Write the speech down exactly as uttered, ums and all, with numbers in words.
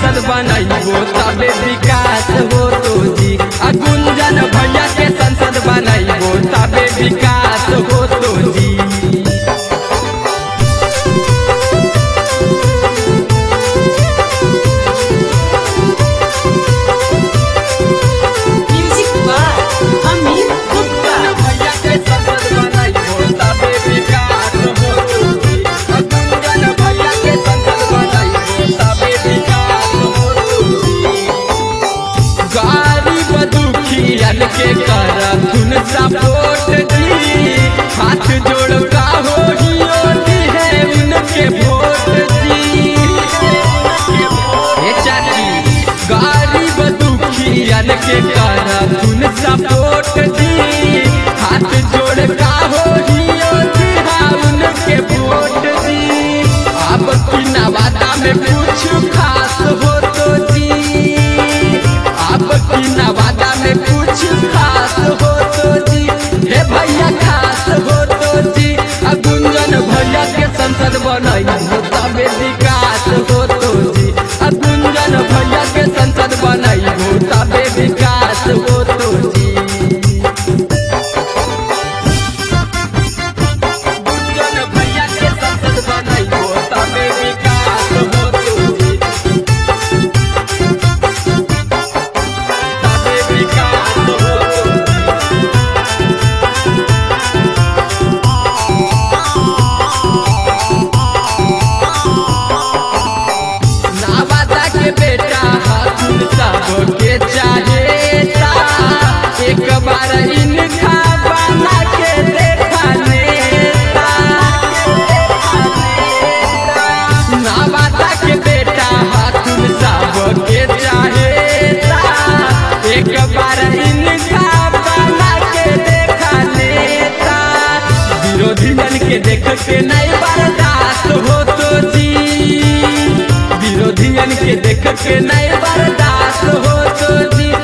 संसद बनाइबो तबे विकास हो तो जी। आ गुंजन भैया के संसद बनाइबो तबे विकास हो तो जी। के करथुन सपोर्ट जी, हाथ जोड़ का हो ही है उनके वोट जी। चाची गरीब दुखियन के करथुन सपोर्ट जी, हाथ जोड़ का हो ही है उनके वोट जी। अब की नवादा में कुछ खास हो तो जी, अब की नवादा में कुछ खास हो तो जी। हे भैया खास हो तो जी। आ गुंजन भैया के संसद बनाइबो तबे विकास हो तो जी। आ गुंजन भैया के संसद बनाइबो तबे विकास हो तो जी। गुंजन भैया के संसद बनाइबो तबे विकास हो तो जी। तबे विकास हो तो जी। नवादा के बेटा हाथुन सबके चाहेता, एक बार इनका बना के देखा नेता। नवादा के बेटा हाथुन सबके चाहेता, एक बार इनका बना के देखा नेता। विरोधियन के देख के नहीं बर्दाश्त हो तो जी, विरोधियन के देख के नहीं बर्दाश्त हो तो जी।